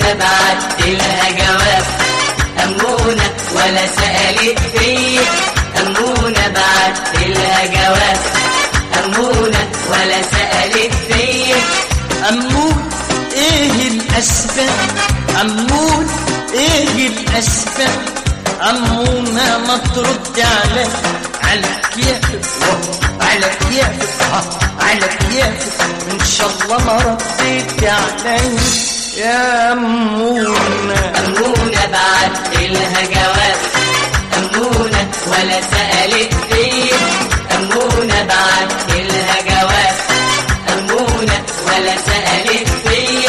أمونة بعتلها جواب، أمونة ولا سألت فيا، أمونة بعتلها جواب، أمونة ولا سألت فيا. أمون إيه الأسباب، أمون إيه الأسباب، أمونة ما ترد على كيفك، على كيفك، على كيفك، إن شاء الله ما رديت علي يا أمونة. أمونة بعتلها جواب، أمونة ولا سألت فيا، أمونة بعتلها جواب، أمونة ولا سألت فيا.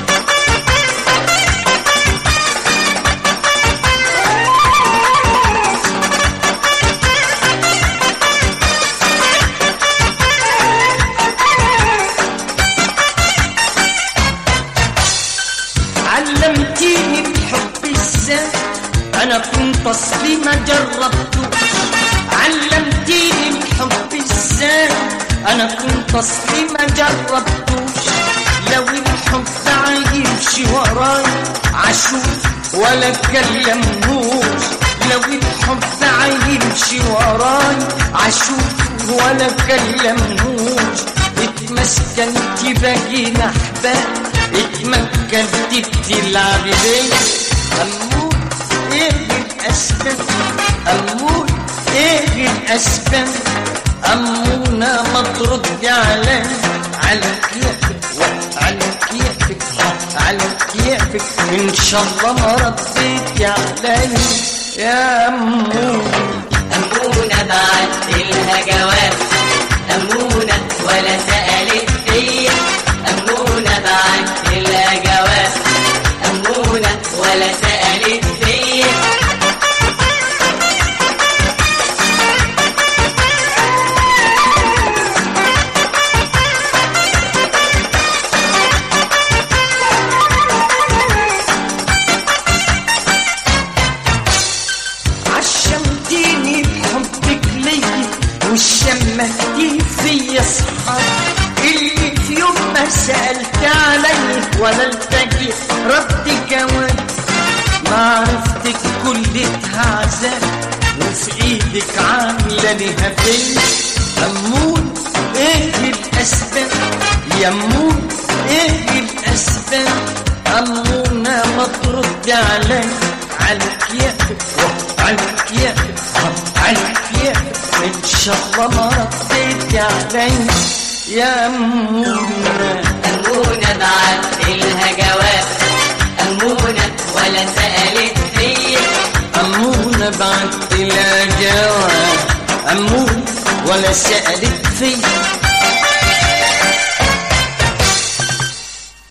علمتيني الحب ازاي، انا كنت اصلي ما جربته. علمتيني الحب ازاي، انا كنت اصلي ما جربتوش. لو الحب عايش وراي عشوف ولا كلمهوش، لو الحب عايش وراي عشوف ولا كلمهوش. اتمسكنت بقينا احباب، اتمكنت بتلعبي بيا. أمون ايه الأسباب، أمون ايه الأسباب، أمونة ما تردي علي على كيفك، على كيفك، على كيفك، إن شاء الله ما رديتي علي يا أمونة. أمونة بعتلها جواب، أمونة ولا سألت فيا، أمونة بعتلها جواب، أمونة ولا سألت فيا. عشمتيني بحبك ليا وشمتي فيا صحاب، اللي في يوم ما سألت علي ولا التقيت رد جواب. معرفتك كلتها عذاب وفي ايدك عاملة ليها فيا. أمون ايه الأسباب، يا أمون ايه الأسباب، أمونة ما ترد علي على كيفك، على كيفك، على كيفك، إن شاء الله ما رديت علي يا أمونة. أمونة بعتلها جواب، أمونة ولا سألت فيا، أمونة بعتلها جواب، أمونة ولا سألت فيا.